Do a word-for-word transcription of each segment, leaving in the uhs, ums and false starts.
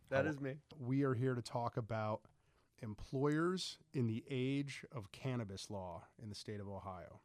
That How is me. we are here to talk about employers in the age of cannabis law in the state of Ohio.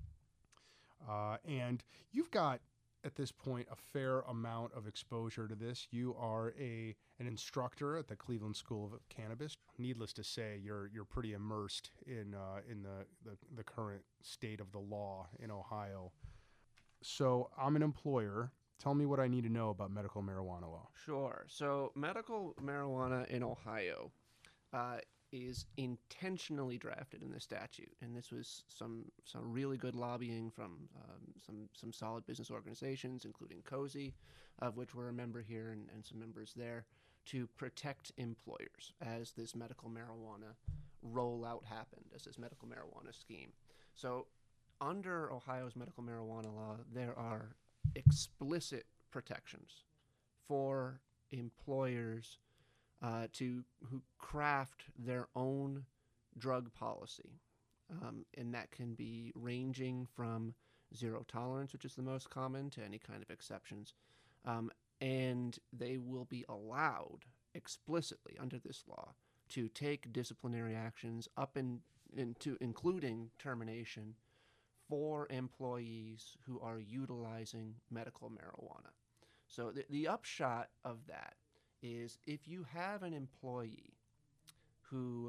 Uh, and you've got at this point a fair amount of exposure to this. You are a an instructor at the Cleveland School of Cannabis. Needless to say, you're you're pretty immersed in uh, in the, the the current state of the law in Ohio. So I'm an employer. Tell me what I need to know about medical marijuana law. Sure. So, medical marijuana in Ohio uh, is intentionally drafted in the statute, and this was some some really good lobbying from um, some some solid business organizations, including Cozy, of which we're a member here, and, and some members there, to protect employers as this medical marijuana rollout happened, as this medical marijuana scheme. So, under Ohio's medical marijuana law, there are explicit protections for employers uh, to who craft their own drug policy, um, and that can be ranging from zero tolerance, which is the most common, to any kind of exceptions, um, and they will be allowed explicitly under this law to take disciplinary actions up in, into including termination for employees who are utilizing medical marijuana. So the, the upshot of that is if you have an employee who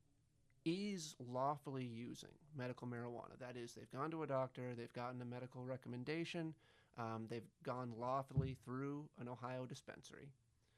is lawfully using medical marijuana, that is, they've gone to a doctor, they've gotten a medical recommendation, um, they've gone lawfully through an Ohio dispensary,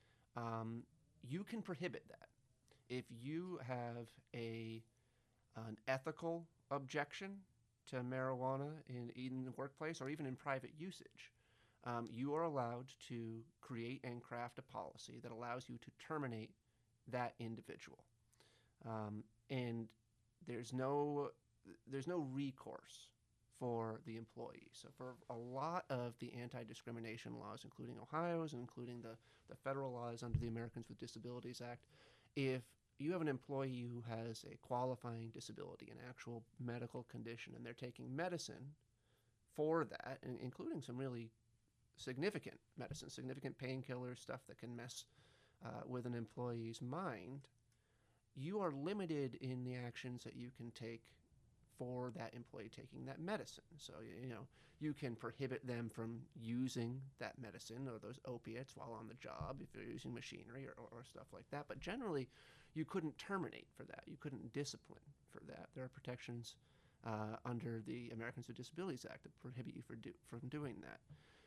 um, you can prohibit that. If you have a an ethical objection to marijuana in, in the workplace or even in private usage, um, you are allowed to create and craft a policy that allows you to terminate that individual. Um, and there's no there's no recourse for the employee. So for a lot of the anti-discrimination laws, including Ohio's and including the, the federal laws under the Americans with Disabilities Act, if you have an employee who has a qualifying disability, an actual medical condition, and they're taking medicine for that, including some really significant medicine, significant painkillers, stuff that can mess uh, with an employee's mind, you are limited in the actions that you can take for that employee taking that medicine. So, you know, you can prohibit them from using that medicine or those opiates while on the job if they're using machinery or, or, or stuff like that. But generally, you couldn't terminate for that. You couldn't discipline for that. There are protections uh, under the Americans with Disabilities Act that prohibit you for do, from doing that.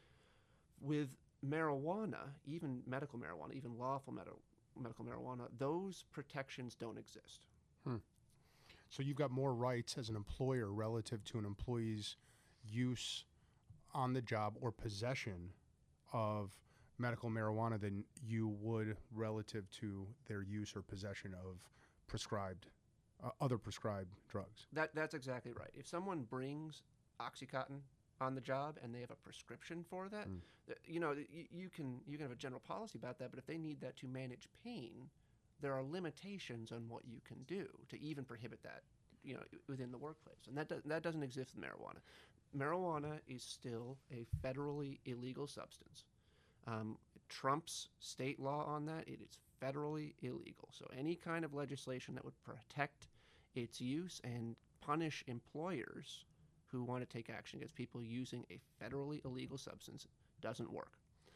With marijuana, even medical marijuana, even lawful med- medical marijuana, those protections don't exist. Hmm. So you've got more rights as an employer relative to an employee's use on the job or possession of medical marijuana than you would relative to their use or possession of prescribed, uh, other prescribed drugs. That that's exactly right. If someone brings OxyContin on the job and they have a prescription for that, Mm. you know, you, you can you can have a general policy about that, but if they need that to manage pain, there are limitations on what you can do to even prohibit that, you know, within the workplace, and that do, that doesn't exist with marijuana. Marijuana is still a federally illegal substance. Um, Trump's state law on that, it is federally illegal. So any kind of legislation that would protect its use and punish employers who want to take action against people using a federally illegal substance doesn't work.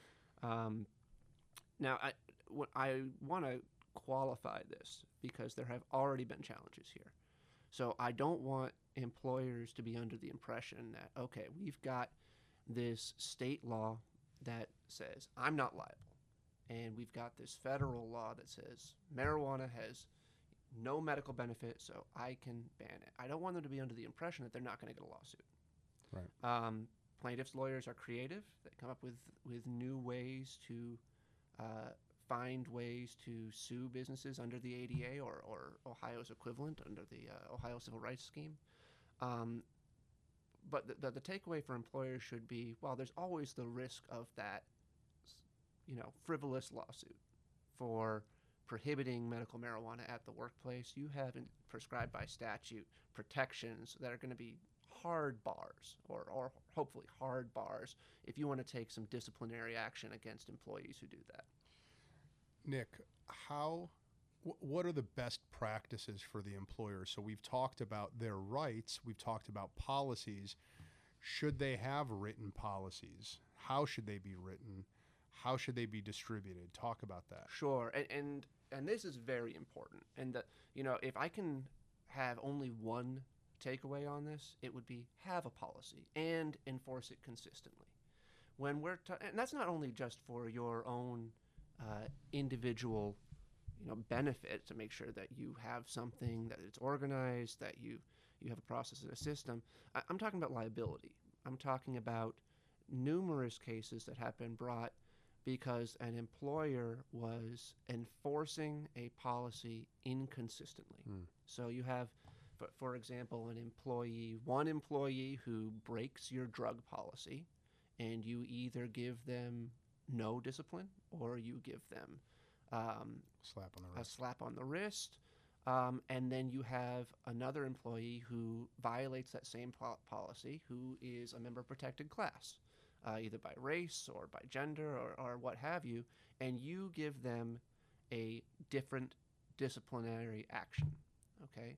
Um, now, I, I want to qualify this because there have already been challenges here. So I don't want employers to be under the impression that, okay, we've got this state law that says I'm not liable, and we've got this federal law that says marijuana has no medical benefit, so I can ban it. I don't want them to be under the impression that they're not going to get a lawsuit. Right. Um, plaintiffs' lawyers are creative. They come up with, with new ways to uh, find ways to sue businesses under the A D A or, or Ohio's equivalent under the uh, Ohio Civil Rights Scheme. Um, but the, the, the takeaway for employers should be, well, there's always the risk of that, you know, frivolous lawsuit for prohibiting medical marijuana at the workplace. You have in, prescribed by statute protections that are going to be hard bars or, or hopefully hard bars if you want to take some disciplinary action against employees who do that. Nick, how, wh- what are the best practices for the employer? So we've talked about their rights, we've talked about policies. Should they have written policies? How should they be written? How should they be distributed? Talk about that. Sure, and and, and this is very important. And that you know, if I can have only one takeaway on this, it would be have a policy and enforce it consistently. When we're ta- and that's not only just for your own uh, individual, you know, benefit to make sure that you have something that it's organized, that you you have a process and a system. I, I'm talking about liability. I'm talking about numerous cases that have been brought because an employer was enforcing a policy inconsistently. Hmm. So you have, for, for example, an employee, one employee who breaks your drug policy, and you either give them no discipline or you give them um, Slap on the a wrist. slap on the wrist. Um, and then you have another employee who violates that same po- policy, who is a member of protected class, uh, either by race or by gender or, or what have you, and you give them a different disciplinary action. Okay?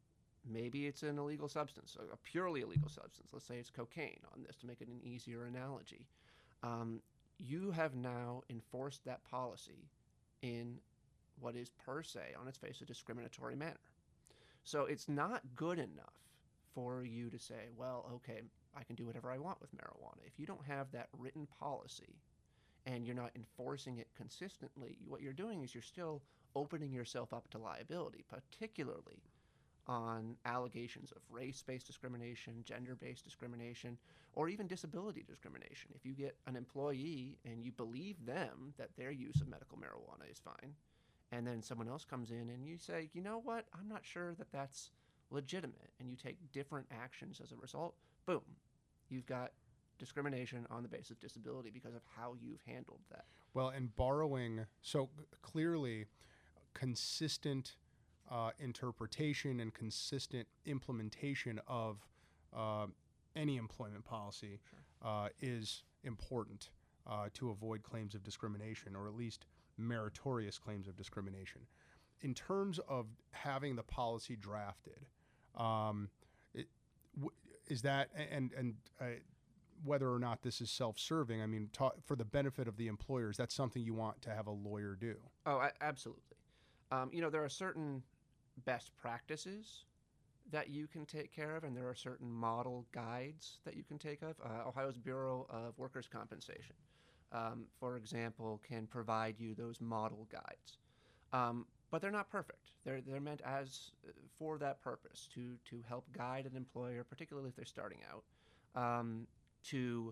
Maybe it's an illegal substance, a purely illegal substance. Let's say it's cocaine on this to make it an easier analogy. Um, you have now enforced that policy in what is per se, on its face, a discriminatory manner. So it's not good enough for you to say, well, okay, I can do whatever I want with marijuana. If you don't have that written policy and you're not enforcing it consistently, what you're doing is you're still opening yourself up to liability, particularly on allegations of race-based discrimination, gender-based discrimination, or even disability discrimination. If you get an employee and you believe them that their use of medical marijuana is fine, and then someone else comes in and you say, you know what, I'm not sure that that's legitimate, and you take different actions as a result, boom, you've got discrimination on the basis of disability because of how you've handled that. Well, and borrowing, so clearly consistent uh, interpretation and consistent implementation of uh, any employment policy Sure. uh, is important uh, to avoid claims of discrimination, or at least meritorious claims of discrimination. In terms of having the policy drafted, um, it, w- is that, and, and uh, whether or not this is self-serving, I mean, ta- for the benefit of the employers, that's something you want to have a lawyer do. Oh, I, absolutely. Um, you know, there are certain best practices that you can take care of, and there are certain model guides that you can take of. Uh, Ohio's Bureau of Workers' Compensation, um, for example, can provide you those model guides. Um, but they're not perfect. They're, they're meant as uh, for that purpose, to, to help guide an employer, particularly if they're starting out, um, to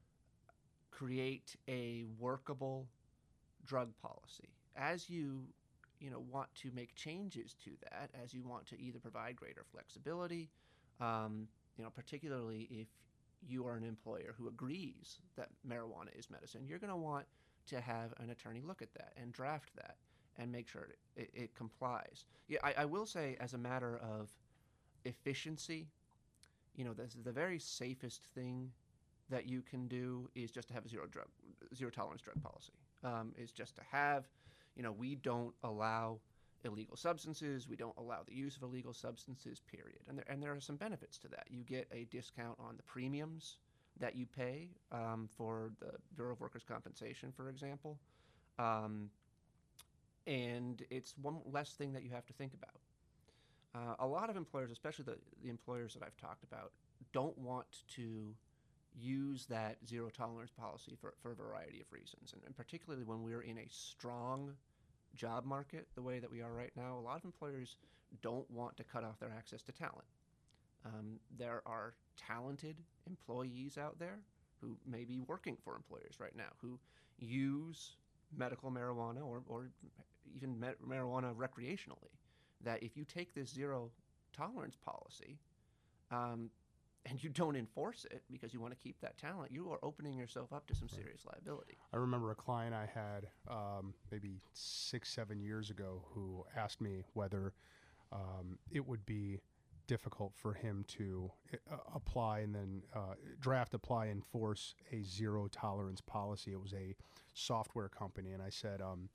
create a workable drug policy. As you you know want to make changes to that, as you want to either provide greater flexibility, um, you know particularly if you are an employer who agrees that marijuana is medicine, you're going to want to have an attorney look at that and draft that and make sure it, it, it complies. Yeah, I, I will say, as a matter of efficiency, you know, this is the very safest thing that you can do is just to have a zero drug, zero tolerance drug policy. Um, is just to have, you know, we don't allow illegal substances. We don't allow the use of illegal substances, period. And there, and there are some benefits to that. You get a discount on the premiums that you pay um, for the Bureau of Workers' Compensation, for example. Um, and it's one less thing that you have to think about. Uh, a lot of employers, especially the, the employers that I've talked about, don't want to use that zero tolerance policy for, for a variety of reasons. And, and particularly when we're in a strong job market the way that we are right now, a lot of employers don't want to cut off their access to talent. Um, there are talented employees out there who may be working for employers right now who use medical marijuana or, or even med- marijuana recreationally, that if you take this zero tolerance policy um, and you don't enforce it because you want to keep that talent, you are opening yourself up to some serious liability. I remember a client I had um, maybe six, seven years ago who asked me whether um, it would be difficult for him to uh, apply and then uh, draft, apply, enforce a zero tolerance policy. It was a software company. And I said, um,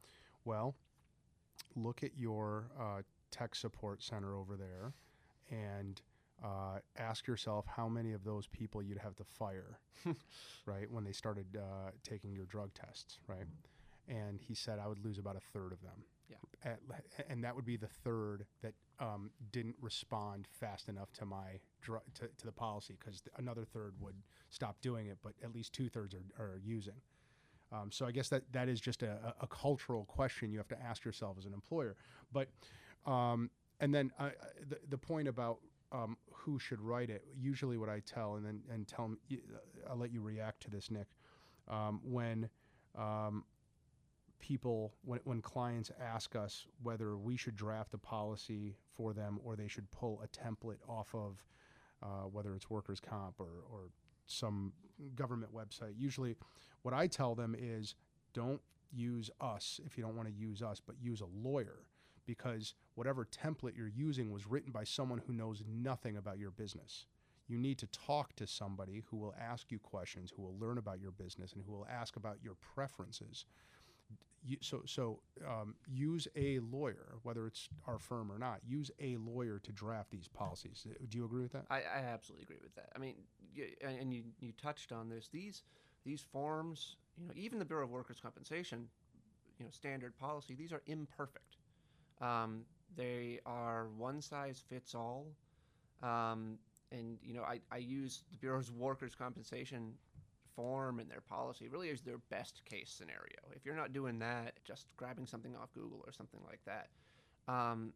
Well, look at your uh, tech support center over there and uh, ask yourself how many of those people you'd have to fire, right, when they started uh, taking your drug tests, right? And he said I would lose about a third of them. Yeah. At, and that would be the third that um, didn't respond fast enough to my dr- to, to the policy, because another third would stop doing it, but at least two thirds are, are using. Um, so I guess that, that is just a, a cultural question you have to ask yourself as an employer. But um, and then uh, the the point about um, who should write it. Usually, what I tell and then and tell me, I'll let you react to this, Nick. Um, when um, people when when clients ask us whether we should draft a policy for them or they should pull a template off of uh, whether it's workers' comp or or some government website. Usually what I tell them is don't use us if you don't want to use us, but use a lawyer, because whatever template you're using was written by someone who knows nothing about your business. You need to talk to somebody who will ask you questions, who will learn about your business, and who will ask about your preferences. You, so so um, use a lawyer, whether it's our firm or not. Use a lawyer to draft these policies. Do you agree with that? I, I absolutely agree with that. I mean, you, and and you, you touched on this. These these forms, you know, even the Bureau of Workers' Compensation, you know, standard policy. These are imperfect. Um, they are one size fits all. Um, and you know, I, I use the Bureau's Workers' Compensation form and their policy really is their best case scenario. If you're not doing that, just grabbing something off Google or something like that, um,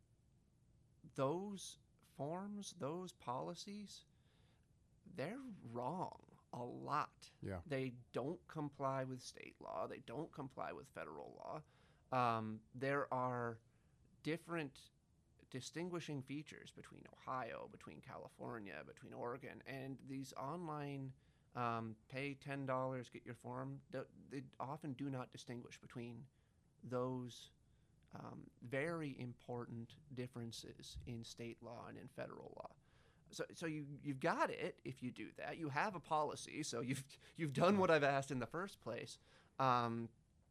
those forms, those policies, they're wrong a lot. Yeah. They don't comply with state law. They don't comply with federal law. Um, there are different distinguishing features between Ohio, between California, between Oregon, and these online Um, pay ten dollars, get your form. They often do not distinguish between those um, very important differences in state law and in federal law. So, so you you've got it if you do that. You have a policy, so you've you've done what I've asked in the first place. Um,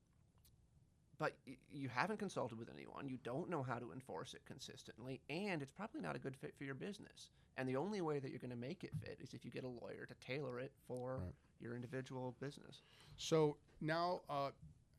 but y- you haven't consulted with anyone. You don't know how to enforce it consistently, and it's probably not a good fit for your business. And the only way that you're going to make it fit is if you get a lawyer to tailor it for Right. your individual business. So now, uh,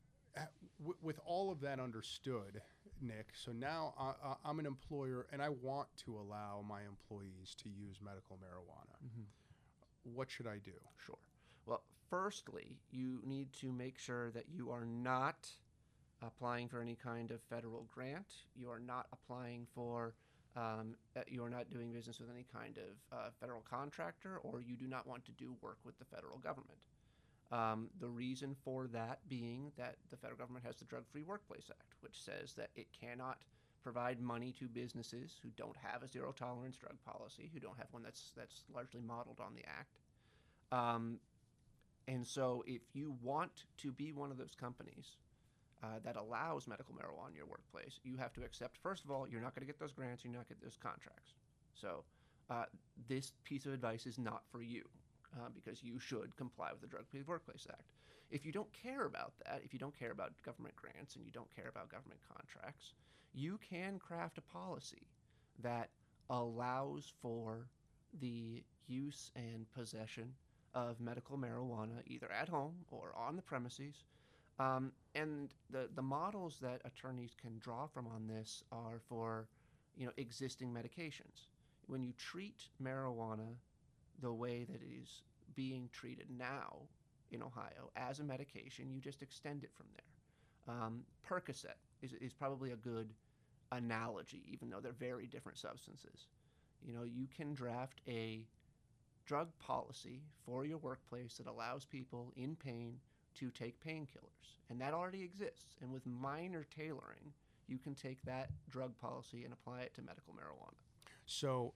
w- with all of that understood, Nick, so now I, I- I'm an employer and I want to allow my employees to use medical marijuana. Mm-hmm. What should I do? Sure. Well, firstly, you need to make sure that you are not applying for any kind of federal grant. You are not applying for Um, that you are not doing business with any kind of uh, federal contractor, or you do not want to do work with the federal government. Um, the reason for that being that the federal government has the Drug-Free Workplace Act, which says that it cannot provide money to businesses who don't have a zero-tolerance drug policy, who don't have one that's that's largely modeled on the act. Um, and so if you want to be one of those companies Uh, that allows medical marijuana in your workplace, you have to accept, first of all, you're not going to get those grants, you're not going to get those contracts. So uh, this piece of advice is not for you uh, because you should comply with the Drug-Free Workplace Act. If you don't care about that, if you don't care about government grants and you don't care about government contracts, you can craft a policy that allows for the use and possession of medical marijuana either at home or on the premises. Um, and the, the models that attorneys can draw from on this are for, you know, existing medications. When you treat marijuana the way that it is being treated now in Ohio as a medication, you just extend it from there. Um, Percocet is, is probably a good analogy, even though they're very different substances. You know, you can draft a drug policy for your workplace that allows people in pain to take painkillers, and that already exists. And with minor tailoring, you can take that drug policy and apply it to medical marijuana. So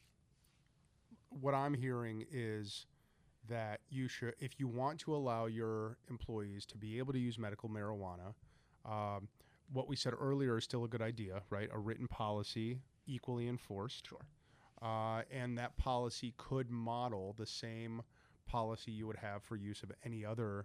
what I'm hearing is that you should, if you want to allow your employees to be able to use medical marijuana, um, what we said earlier is still a good idea, right? A written policy equally enforced. Sure. Uh, and that policy could model the same policy you would have for use of any other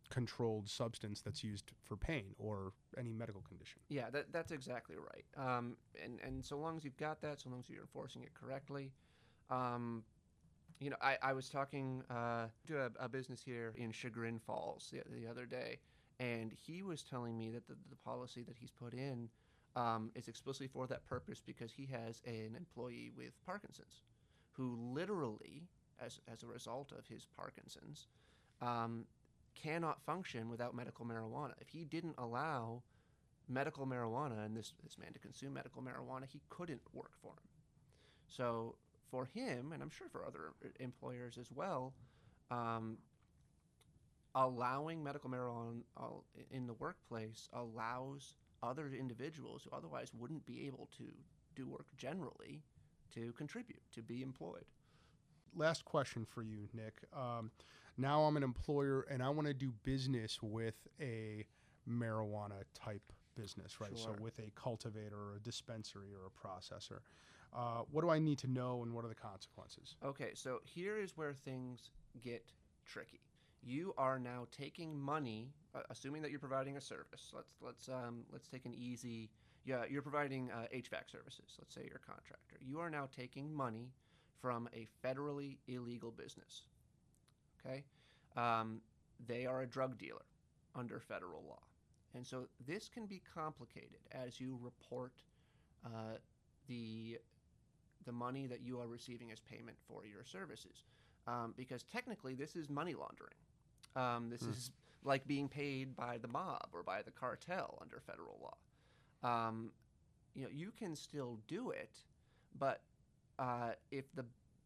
controlled substance that's used for pain or any medical condition. Yeah, that, that's exactly right. Um, and, and so long as you've got that, so long as you're enforcing it correctly. Um, you know, I, I was talking uh, to a, a business here in Chagrin Falls the, the other day, and he was telling me that the, the policy that he's put in um, is explicitly for that purpose because he has an employee with Parkinson's who literally, as, as a result of his Parkinson's, um, cannot function without medical marijuana. If he didn't allow medical marijuana and this, this man to consume medical marijuana, he couldn't work for him. So for him, and I'm sure for other employers as well, um, allowing medical marijuana in the workplace allows other individuals who otherwise wouldn't be able to do work generally to contribute, to be employed. Last question for you, Nick. Um, now I'm an employer and I want to do business with a marijuana type business, right? Sure. So with a cultivator or a dispensary or a processor. Uh, what do I need to know and what are the consequences? Okay, so here is where things get tricky. You are now taking money, uh, assuming that you're providing a service. Let's let's um, let's take an easy. Yeah, you're providing uh, H V A C services. Let's say you're a contractor. You are now taking money from a federally illegal business. Okay, um, they are a drug dealer under federal law, and so this can be complicated as you report uh, the the money that you are receiving as payment for your services, um, because technically this is money laundering. Um, this mm. is like being paid by the mob or by the cartel under federal law. Um, you know, you can still do it, but uh, if the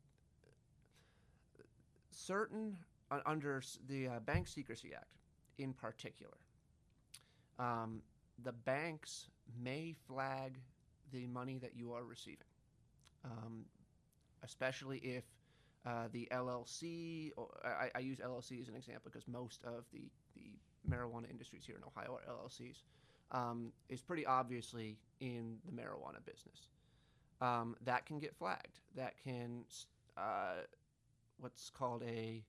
certain uh, under the uh, Bank Secrecy Act in particular, um, the banks may flag the money that you are receiving, um, especially if uh, the L L C, or I, I use L L C as an example because most of the, the marijuana industries here in Ohio are L L Cs, um, is pretty obviously in the marijuana business. Um, that can get flagged. That can, uh, what's called a,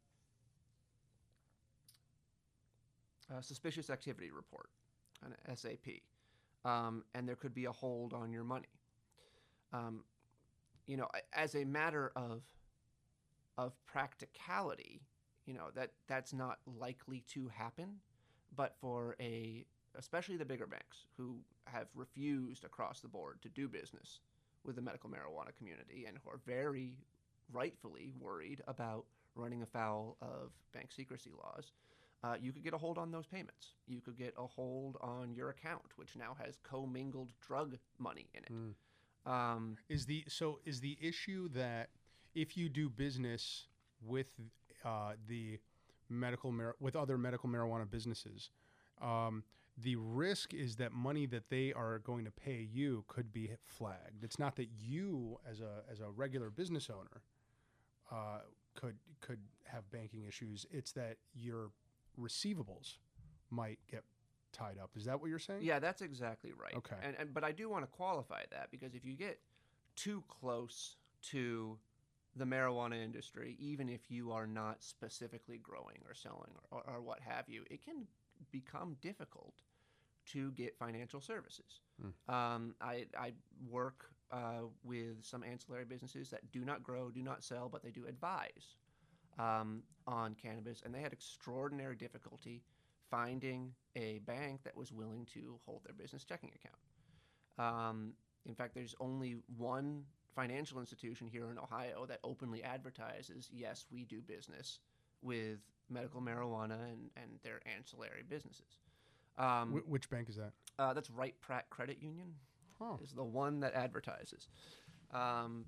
a suspicious activity report, an S A P, um, and there could be a hold on your money. Um, you know, as a matter of of practicality, you know, that that's not likely to happen, but for a, especially the bigger banks who have refused across the board to do business with the medical marijuana community and who are very rightfully worried about running afoul of bank secrecy laws, uh, you could get a hold on those payments. You could get a hold on your account, which now has commingled drug money in it. Mm. Um, is the so is the issue that if you do business with uh, the medical mar- with other medical marijuana businesses, um, the risk is that money that they are going to pay you could be flagged. It's not that you, as a as a regular business owner, uh, could could have banking issues. It's that your receivables might get tied up. Is that what you're saying? Yeah, that's exactly right. Okay. And, and but I do want to qualify that because if you get too close to the marijuana industry, even if you are not specifically growing or selling or, or, or what have you, it can become difficult to get financial services. Mm. Um, I, I work uh, with some ancillary businesses that do not grow, do not sell, but they do advise um, on cannabis, and they had extraordinary difficulty finding a bank that was willing to hold their business checking account. Um, in fact, there's only one financial institution here in Ohio that openly advertises, yes, we do business with medical marijuana and, and their ancillary businesses. Um, Wh- which bank is that? Uh, that's Wright Pratt Credit Union. Huh. Is the one that advertises. Um,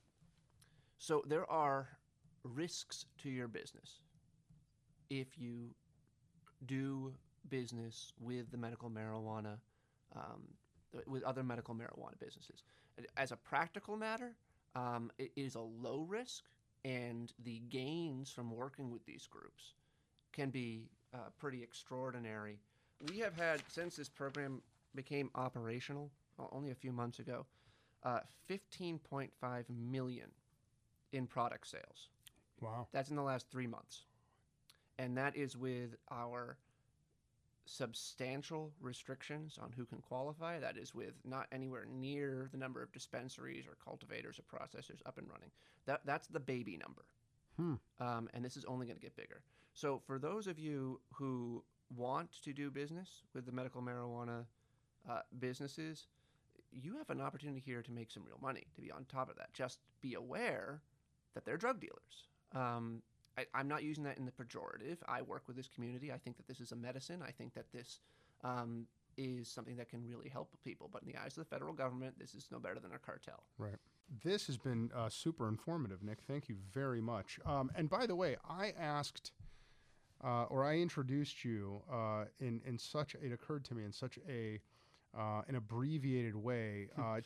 so there are risks to your business if you do business with the medical marijuana, um, with other medical marijuana businesses. As a practical matter, um, it is a low risk, and the gains from working with these groups can be uh, pretty extraordinary. We have had, since this program became operational well, only a few months ago, uh, fifteen point five million in product sales. Wow. That's in the last three months. And that is with our substantial restrictions on who can qualify. That is, with not anywhere near the number of dispensaries or cultivators or processors up and running. That that's the baby number, Hmm. um, and this is only going to get bigger. So for those of you who want to do business with the medical marijuana uh, businesses, you have an opportunity here to make some real money, to be on top of that. Just be aware that they're drug dealers. Um, I, I'm not using that in the pejorative. I work with this community. I think that this is a medicine. I think that this um, is something that can really help people. But in the eyes of the federal government, this is no better than a cartel. Right. This has been uh, super informative, Nick. Thank you very much. Um, and by the way, I asked, uh, or I introduced you uh, in in such. It occurred to me in such a uh, an abbreviated way. Uh,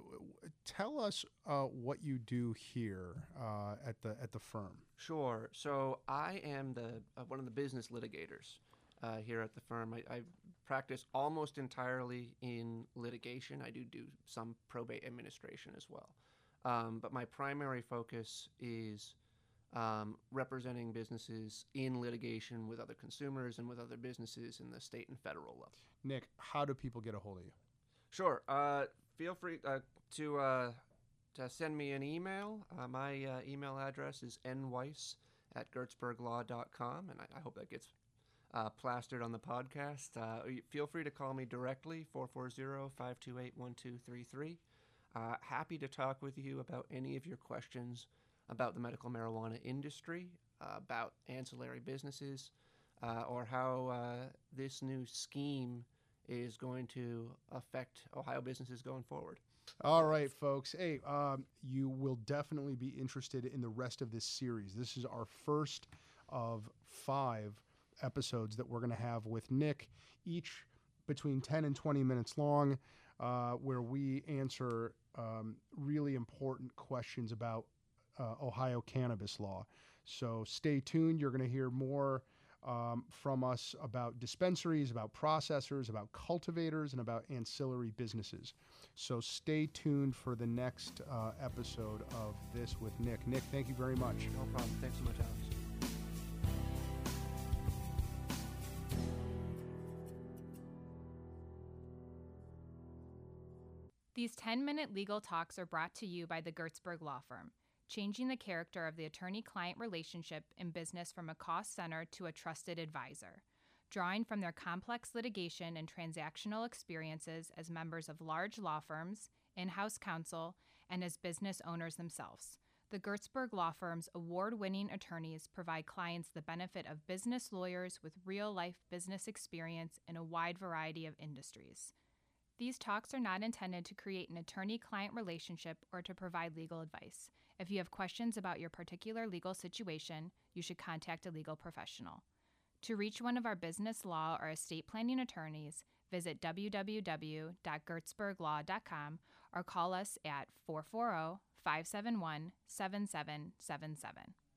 tell us uh, what you do here uh, at the at the firm. Sure. So I am the uh, one of the business litigators uh, here at the firm. I, I practice almost entirely in litigation. I do do some probate administration as well. Um, but my primary focus is um, representing businesses in litigation with other consumers and with other businesses in the state and federal level. Nick, how do people get a hold of you? Sure. Uh, feel free uh, to uh, to send me an email. Uh, my uh, email address is nweiss at gertzberg law dot com, and I, I hope that gets uh, plastered on the podcast. Uh, feel free to call me directly, four four zero, five two eight, one two three three. Uh, happy to talk with you about any of your questions about the medical marijuana industry, uh, about ancillary businesses, uh, or how uh, this new scheme is going to affect Ohio businesses going forward. All right, folks. Hey, um, you will definitely be interested in the rest of this series. This is our first of five episodes that we're going to have with Nick, each between ten and twenty minutes long, uh, where we answer um, really important questions about uh, Ohio cannabis law. So stay tuned. You're going to hear more Um, from us about dispensaries, about processors, about cultivators, and about ancillary businesses. So stay tuned for the next uh, episode of This with Nick. Nick, thank you very much. No problem. Thanks so much, Alex. These ten-minute legal talks are brought to you by the Gertzberg Law Firm, changing the character of the attorney-client relationship in business from a cost center to a trusted advisor, drawing from their complex litigation and transactional experiences as members of large law firms, in-house counsel, and as business owners themselves. The Gertzberg Law Firm's award-winning attorneys provide clients the benefit of business lawyers with real-life business experience in a wide variety of industries. These talks are not intended to create an attorney-client relationship or to provide legal advice. If you have questions about your particular legal situation, you should contact a legal professional. To reach one of our business law or estate planning attorneys, visit w w w dot gertzberg law dot com or call us at four four zero, five seven one, seven seven seven seven.